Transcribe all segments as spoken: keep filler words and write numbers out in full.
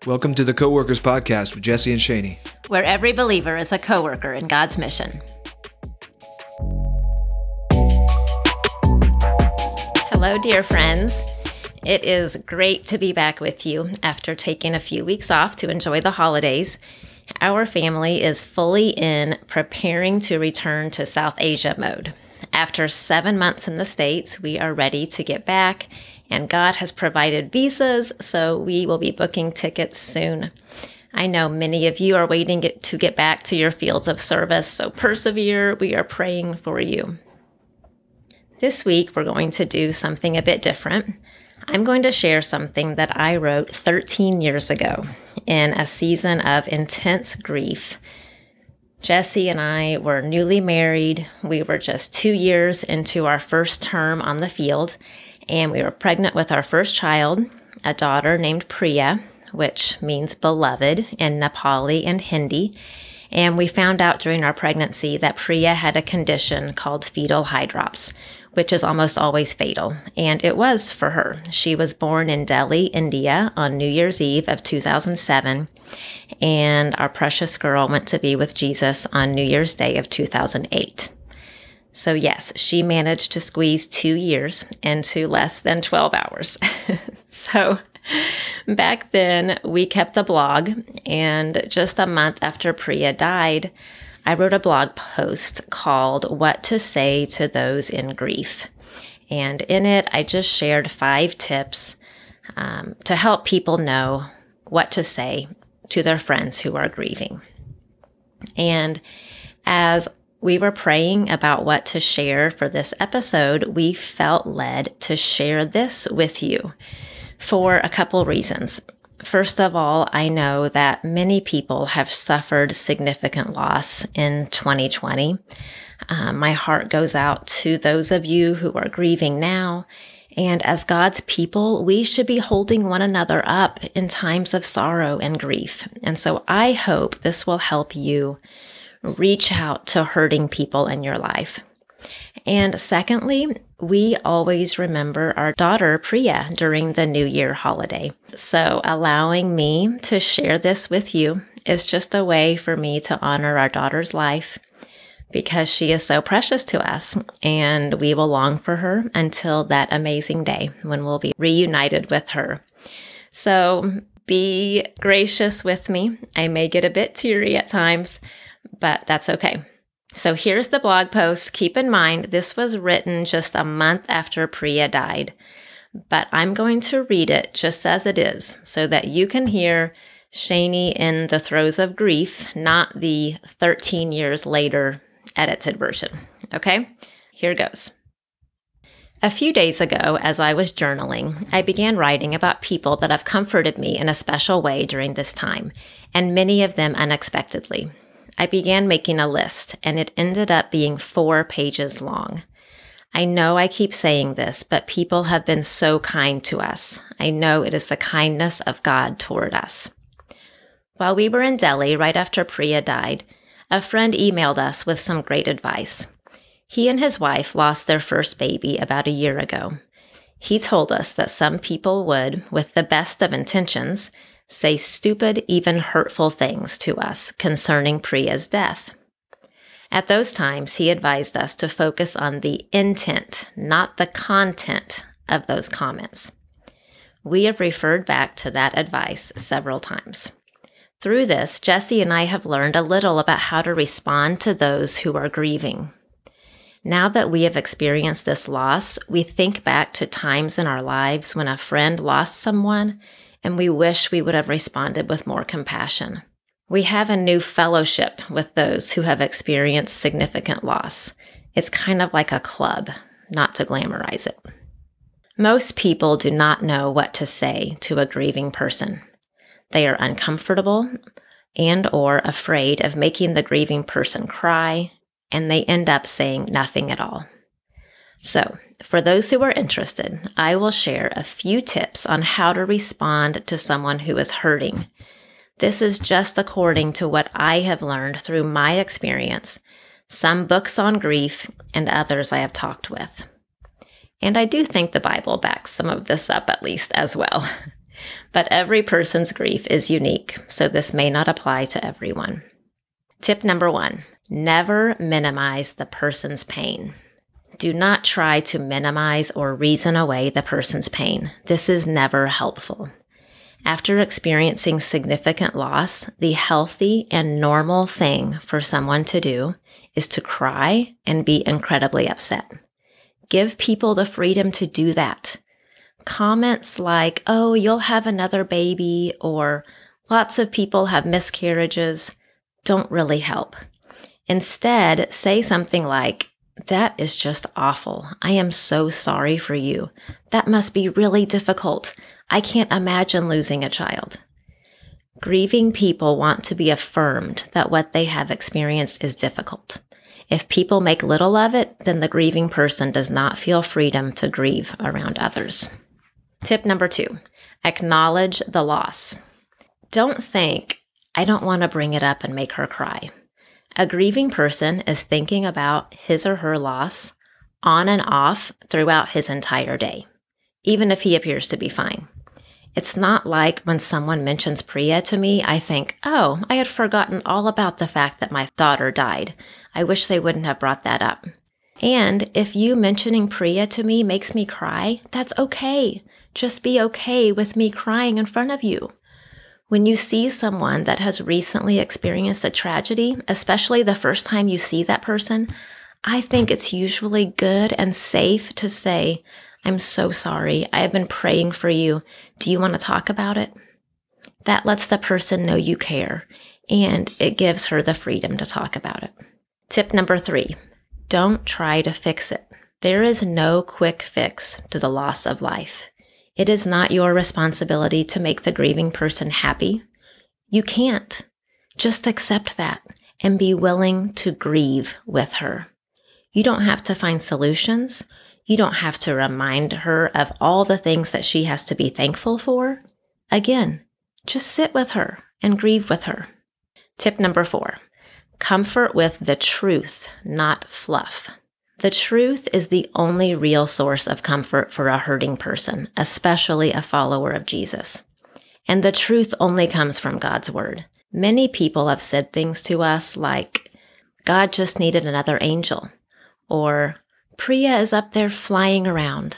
Welcome to the Co-Workers Podcast with Jesse and Shani, where every believer is a co-worker in God's mission. Hello, dear friends. It is great to be back with you after taking a few weeks off to enjoy the holidays. Our family is fully in preparing to return to South Asia mode. After seven months in the States, we are ready to get back, and God has provided visas, so we will be booking tickets soon. I know many of you are waiting to get back to your fields of service, so persevere. We are praying for you. This week, we're going to do something a bit different. I'm going to share something that I wrote thirteen years ago in a season of intense grief. Jesse and I were newly married. We were just two years into our first term on the field, and we were pregnant with our first child, a daughter named Priya, which means beloved in Nepali and Hindi. And we found out during our pregnancy that Priya had a condition called fetal hydrops, which is almost always fatal. And it was for her. She was born in Delhi, India on New Year's Eve of two thousand seven. And our precious girl went to be with Jesus on New Year's Day of two thousand eight. So yes, she managed to squeeze two years into less than twelve hours. So back then, we kept a blog, and just a month after Priya died, I wrote a blog post called What to Say to Those in Grief. And in it, I just shared five tips um, to help people know what to say to their friends who are grieving. And as we were praying about what to share for this episode, we felt led to share this with you for a couple reasons. First of all, I know that many people have suffered significant loss in twenty twenty. Um, my heart goes out to those of you who are grieving now. And as God's people, we should be holding one another up in times of sorrow and grief. And so I hope this will help you reach out to hurting people in your life. And secondly, we always remember our daughter Priya during the New Year holiday. So allowing me to share this with you is just a way for me to honor our daughter's life because she is so precious to us, and we will long for her until that amazing day when we'll be reunited with her. So be gracious with me. I may get a bit teary at times, but that's okay. So here's the blog post. Keep in mind, this was written just a month after Priya died, but I'm going to read it just as it is so that you can hear Shani in the throes of grief, not the thirteen years later edited version. Okay, here goes. A few days ago, as I was journaling, I began writing about people that have comforted me in a special way during this time, and many of them unexpectedly. I began making a list, and it ended up being four pages long. I know I keep saying this, but people have been so kind to us. I know it is the kindness of God toward us. While we were in Delhi right after Priya died, a friend emailed us with some great advice. He and his wife lost their first baby about a year ago. He told us that some people would, with the best of intentions, say stupid, even hurtful things to us concerning Priya's death. At those times, he advised us to focus on the intent, not the content of those comments. We have referred back to that advice several times. Through this, Jesse and I have learned a little about how to respond to those who are grieving. Now that we have experienced this loss, we think back to times in our lives when a friend lost someone, and we wish we would have responded with more compassion. We have a new fellowship with those who have experienced significant loss. It's kind of like a club, not to glamorize it. Most people do not know what to say to a grieving person. They are uncomfortable and or afraid of making the grieving person cry, and they end up saying nothing at all. So, for those who are interested, I will share a few tips on how to respond to someone who is hurting. This is just according to what I have learned through my experience, some books on grief, and others I have talked with. And I do think the Bible backs some of this up at least as well. But every person's grief is unique, so this may not apply to everyone. Tip number one, never minimize the person's pain. Do not try to minimize or reason away the person's pain. This is never helpful. After experiencing significant loss, the healthy and normal thing for someone to do is to cry and be incredibly upset. Give people the freedom to do that. Comments like, oh, you'll have another baby, or lots of people have miscarriages, don't really help. Instead, say something like, that is just awful. I am so sorry for you. That must be really difficult. I can't imagine losing a child. Grieving people want to be affirmed that what they have experienced is difficult. If people make little of it, then the grieving person does not feel freedom to grieve around others. Tip number two, acknowledge the loss. Don't think, I don't want to bring it up and make her cry. A grieving person is thinking about his or her loss on and off throughout his entire day, even if he appears to be fine. It's not like when someone mentions Priya to me, I think, oh, I had forgotten all about the fact that my daughter died. I wish they wouldn't have brought that up. And if you mentioning Priya to me makes me cry, that's okay. Just be okay with me crying in front of you. When you see someone that has recently experienced a tragedy, especially the first time you see that person, I think it's usually good and safe to say, I'm so sorry. I have been praying for you. Do you want to talk about it? That lets the person know you care, and it gives her the freedom to talk about it. Tip number three, don't try to fix it. There is no quick fix to the loss of life. It is not your responsibility to make the grieving person happy. You can't. Just accept that and be willing to grieve with her. You don't have to find solutions. You don't have to remind her of all the things that she has to be thankful for. Again, just sit with her and grieve with her. Tip number four, comfort with the truth, not fluff. The truth is the only real source of comfort for a hurting person, especially a follower of Jesus. And the truth only comes from God's word. Many people have said things to us like, God just needed another angel, or Priya is up there flying around.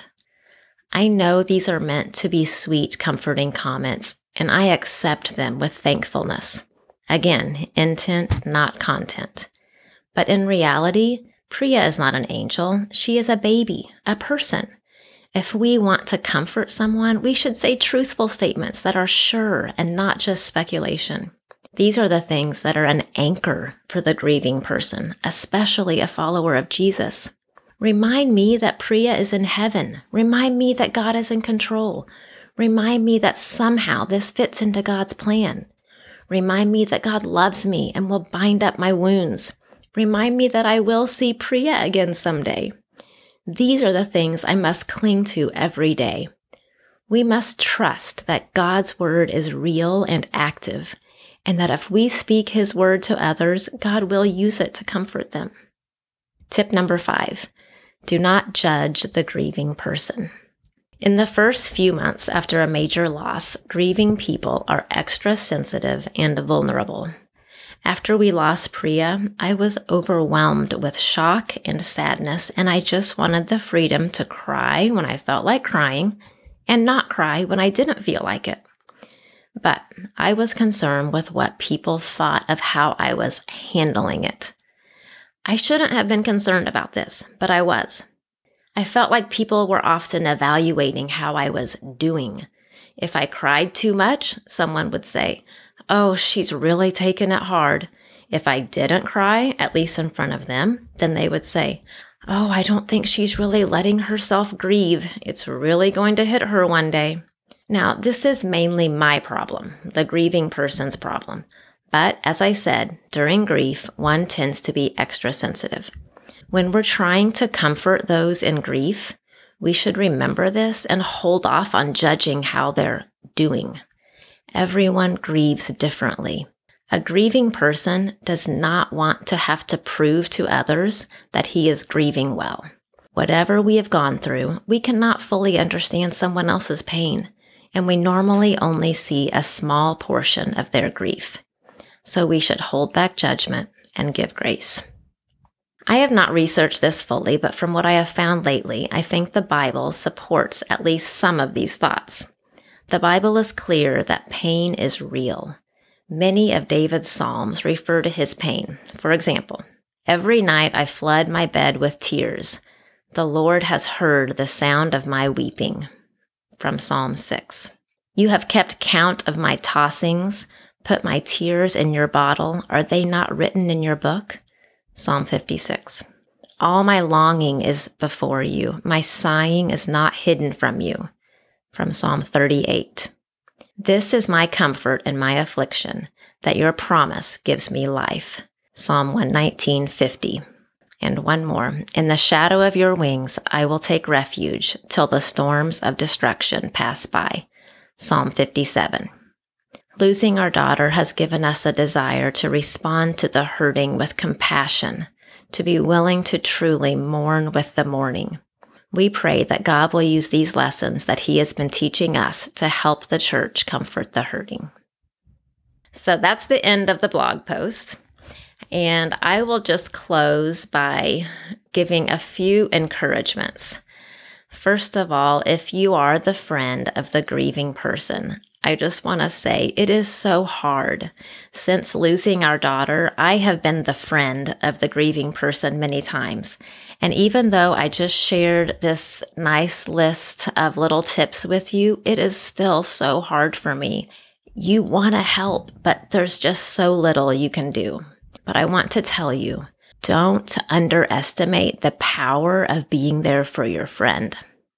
I know these are meant to be sweet, comforting comments, and I accept them with thankfulness. Again, intent, not content. But in reality, Priya is not an angel. She is a baby, a person. If we want to comfort someone, we should say truthful statements that are sure and not just speculation. These are the things that are an anchor for the grieving person, especially a follower of Jesus. Remind me that Priya is in heaven. Remind me that God is in control. Remind me that somehow this fits into God's plan. Remind me that God loves me and will bind up my wounds. Remind me that I will see Priya again someday. These are the things I must cling to every day. We must trust that God's word is real and active, and that if we speak his word to others, God will use it to comfort them. Tip number five, do not judge the grieving person. In the first few months after a major loss, grieving people are extra sensitive and vulnerable. After we lost Priya, I was overwhelmed with shock and sadness, and I just wanted the freedom to cry when I felt like crying and not cry when I didn't feel like it. But I was concerned with what people thought of how I was handling it. I shouldn't have been concerned about this, but I was. I felt like people were often evaluating how I was doing. If I cried too much, someone would say, oh, she's really taking it hard. If I didn't cry, at least in front of them, then they would say, oh, I don't think she's really letting herself grieve. It's really going to hit her one day. Now, this is mainly my problem, the grieving person's problem. But as I said, during grief, one tends to be extra sensitive. When we're trying to comfort those in grief, we should remember this and hold off on judging how they're doing. Everyone grieves differently. A grieving person does not want to have to prove to others that he is grieving well. Whatever we have gone through, we cannot fully understand someone else's pain. and we normally only see a small portion of their grief. So we should hold back judgment and give grace. I have not researched this fully, but from what I have found lately, I think the Bible supports at least some of these thoughts. The Bible is clear that pain is real. Many of David's psalms refer to his pain. For example, every night I flood my bed with tears. The Lord has heard the sound of my weeping. From Psalm six. You have kept count of my tossings, put my tears in your bottle. Are they not written in your book? Psalm fifty-six. All my longing is before you. My sighing is not hidden from you. From Psalm thirty-eight. This is my comfort in my affliction, that your promise gives me life. Psalm one nineteen, fifty. And one more. In the shadow of your wings, I will take refuge till the storms of destruction pass by. Psalm fifty-seven. Losing our daughter has given us a desire to respond to the hurting with compassion, to be willing to truly mourn with the mourning. We pray that God will use these lessons that He has been teaching us to help the church comfort the hurting. So that's the end of the blog post. And I will just close by giving a few encouragements. First of all, if you are the friend of the grieving person, I just want to say it is so hard. Since losing our daughter, I have been the friend of the grieving person many times. And even though I just shared this nice list of little tips with you, it is still so hard for me. You want to help, but there's just so little you can do. But I want to tell you, don't underestimate the power of being there for your friend.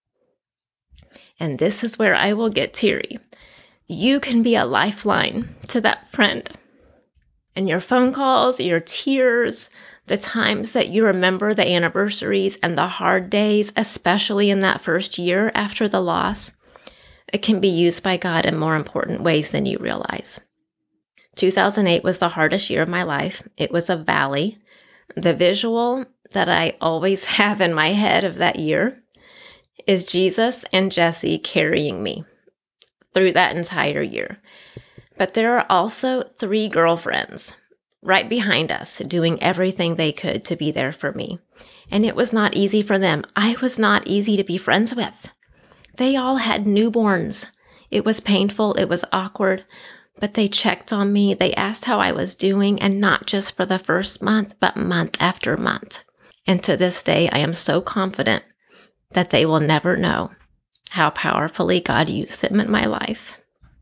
And this is where I will get teary. You can be a lifeline to that friend. And your phone calls, your tears, the times that you remember the anniversaries and the hard days, especially in that first year after the loss, it can be used by God in more important ways than you realize. two thousand eight was the hardest year of my life. It was a valley. The visual that I always have in my head of that year is Jesus and Jesse carrying me through that entire year. But there are also three girlfriends right behind us doing everything they could to be there for me. And it was not easy for them. I was not easy to be friends with. They all had newborns. It was painful. It was awkward. But they checked on me. They asked how I was doing, and not just for the first month, but month after month. And to this day, I am so confident that they will never know how powerfully God used them in my life.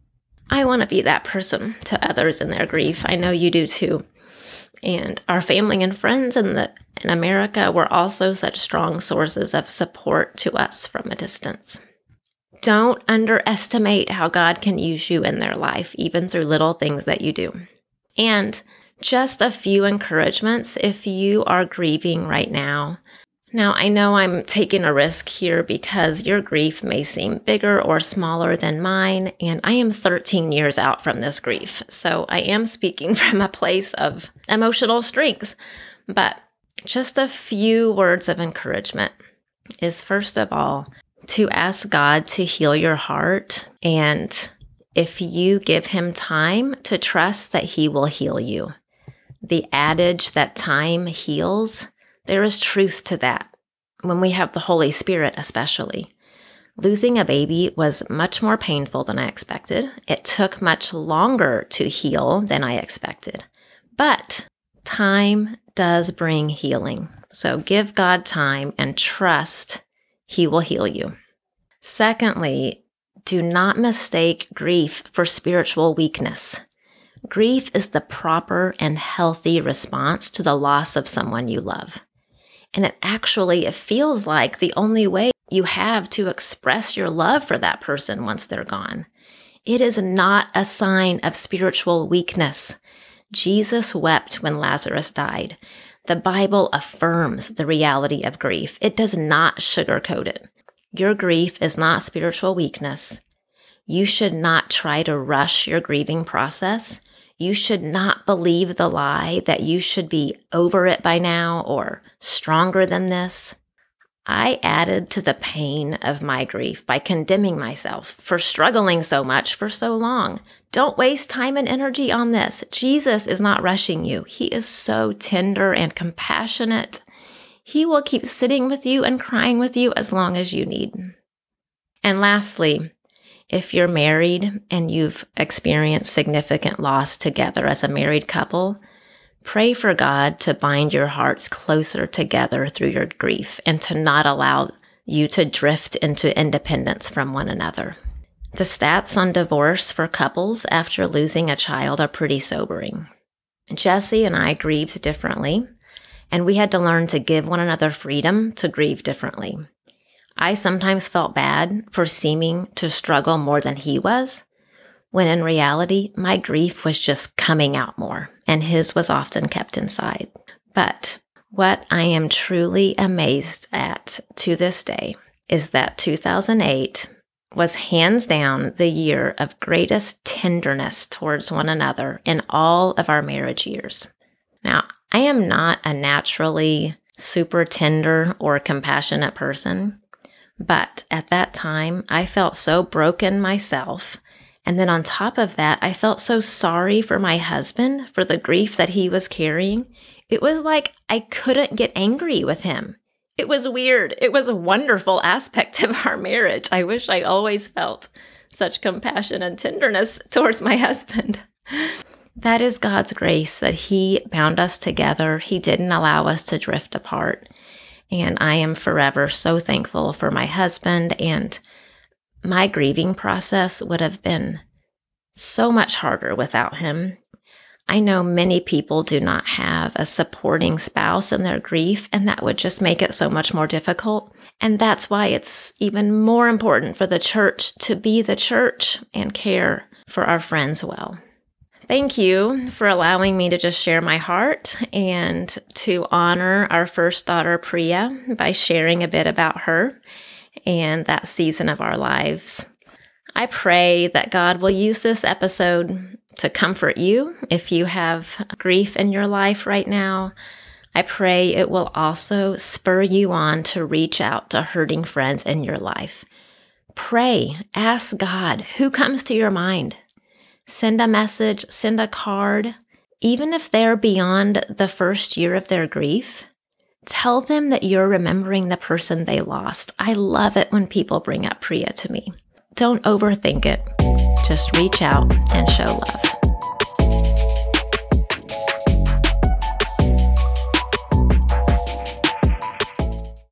I want to be that person to others in their grief. I know you do too. And our family and friends in the in America were also such strong sources of support to us from a distance. Don't underestimate how God can use you in their life, even through little things that you do. And just a few encouragements if you are grieving right now. Now, I know I'm taking a risk here because your grief may seem bigger or smaller than mine, and I am thirteen years out from this grief. So I am speaking from a place of emotional strength. But just a few words of encouragement is, first of all, to ask God to heal your heart. And if you give Him time, to trust that He will heal you. The adage that time heals, there is truth to that, when we have the Holy Spirit especially. Losing a baby was much more painful than I expected. It took much longer to heal than I expected. But time does bring healing. So give God time and trust He will heal you. Secondly, do not mistake grief for spiritual weakness. Grief is the proper and healthy response to the loss of someone you love. And it actually, it feels like the only way you have to express your love for that person once they're gone. It is not a sign of spiritual weakness. Jesus wept when Lazarus died. The Bible affirms the reality of grief. It does not sugarcoat it. Your grief is not spiritual weakness. You should not try to rush your grieving process. You should not believe the lie that you should be over it by now or stronger than this. I added to the pain of my grief by condemning myself for struggling so much for so long. Don't waste time and energy on this. Jesus is not rushing you. He is so tender and compassionate. He will keep sitting with you and crying with you as long as you need. And lastly, if you're married and you've experienced significant loss together as a married couple, pray for God to bind your hearts closer together through your grief and to not allow you to drift into independence from one another. The stats on divorce for couples after losing a child are pretty sobering. Jesse and I grieved differently, and we had to learn to give one another freedom to grieve differently. I sometimes felt bad for seeming to struggle more than he was, when in reality, my grief was just coming out more, and his was often kept inside. But what I am truly amazed at to this day is that two thousand eight was hands down the year of greatest tenderness towards one another in all of our marriage years. Now, I am not a naturally super tender or compassionate person, but at that time, I felt so broken myself. And then on top of that, I felt so sorry for my husband for the grief that he was carrying. It was like I couldn't get angry with him. It was weird. It was a wonderful aspect of our marriage. I wish I always felt such compassion and tenderness towards my husband. That is God's grace that He bound us together. He didn't allow us to drift apart. And I am forever so thankful for my husband, and my grieving process would have been so much harder without him. I know many people do not have a supporting spouse in their grief, and that would just make it so much more difficult. And that's why it's even more important for the church to be the church and care for our friends well. Thank you for allowing me to just share my heart and to honor our first daughter, Priya, by sharing a bit about her and that season of our lives. I pray that God will use this episode to comfort you if you have grief in your life right now. I pray it will also spur you on to reach out to hurting friends in your life. Pray, ask God, who comes to your mind? Send a message, send a card. Even if they're beyond the first year of their grief, tell them that you're remembering the person they lost. I love it when people bring up Priya to me. Don't overthink it. Just reach out and show love.